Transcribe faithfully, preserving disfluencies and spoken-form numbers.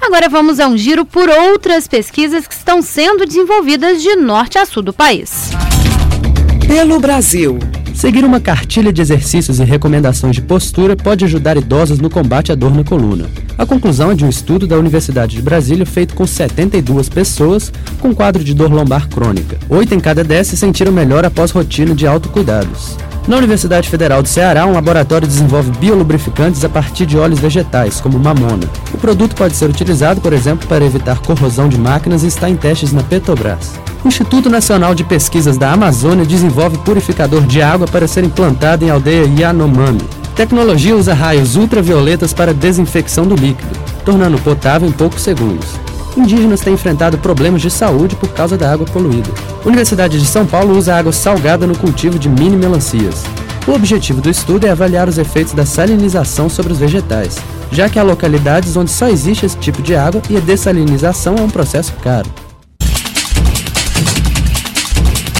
Agora vamos a um giro por outras pesquisas que estão sendo desenvolvidas de norte a sul do país. Pelo Brasil. Seguir uma cartilha de exercícios e recomendações de postura pode ajudar idosos no combate à dor na coluna. A conclusão é de um estudo da Universidade de Brasília feito com setenta e duas pessoas com quadro de dor lombar crônica. Oito em cada dez se sentiram melhor após rotina de autocuidados. Na Universidade Federal do Ceará, um laboratório desenvolve biolubrificantes a partir de óleos vegetais, como mamona. O produto pode ser utilizado, por exemplo, para evitar corrosão de máquinas e está em testes na Petrobras. O Instituto Nacional de Pesquisas da Amazônia desenvolve purificador de água para ser implantado em aldeia Yanomami. A tecnologia usa raios ultravioletas para desinfecção do líquido, tornando potável em poucos segundos. Indígenas têm enfrentado problemas de saúde por causa da água poluída. A Universidade de São Paulo usa água salgada no cultivo de mini melancias. O objetivo do estudo é avaliar os efeitos da salinização sobre os vegetais, já que há localidades onde só existe esse tipo de água e a dessalinização é um processo caro.